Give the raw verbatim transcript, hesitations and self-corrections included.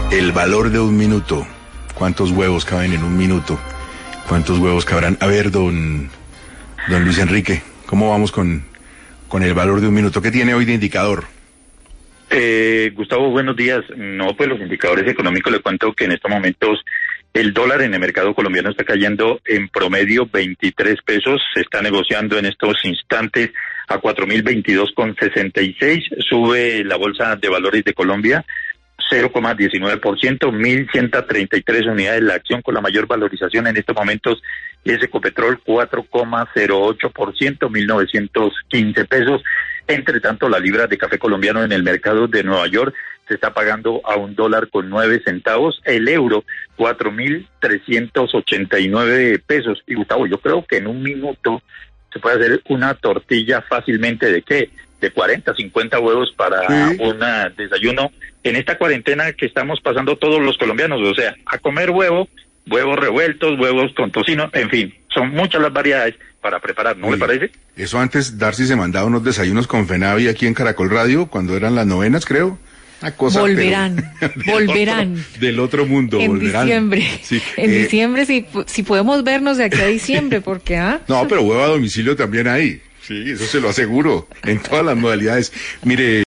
El valor de un minuto. ¿Cuántos huevos caben en un minuto? ¿Cuántos huevos cabrán? A ver, don, don Luis Enrique, ¿cómo vamos con, con el valor de un minuto? ¿Qué tiene hoy de indicador? Eh, Gustavo, buenos días. No, pues los indicadores económicos, le cuento que en estos momentos el dólar en el mercado colombiano está cayendo en promedio veintitrés pesos, se está negociando en estos instantes a cuatro mil veintidós con sesenta y seis, sube la Bolsa de Valores de Colombia cero coma diecinueve por ciento, mil ciento treinta y tres unidades la acción, con la mayor valorización en estos momentos es Ecopetrol cuatro coma cero ocho por ciento, mil novecientos quince pesos. Entre tanto, la libra de café colombiano en el mercado de Nueva York se está pagando a un dólar con nueve centavos, el euro cuatro mil trescientos ochenta y nueve pesos. Y Gustavo, yo creo que en un minuto se puede hacer una tortilla fácilmente de qué, de cuarenta, cincuenta huevos para sí. un desayuno en esta cuarentena que estamos pasando todos los colombianos, o sea, a comer huevo, huevos revueltos, huevos con tocino, en fin, son muchas las variedades para preparar, ¿no le parece? Eso antes Darcy se mandaba unos desayunos con Fenavi aquí en Caracol Radio, cuando eran las novenas, creo. Una cosa, volverán, pero, del volverán. Otro, del otro mundo, en volverán. Diciembre. Sí, en eh, diciembre, si, si podemos vernos de aquí a diciembre, porque ah. No, pero huevo a domicilio también hay. Sí, eso se lo aseguro, en todas las modalidades. Mire.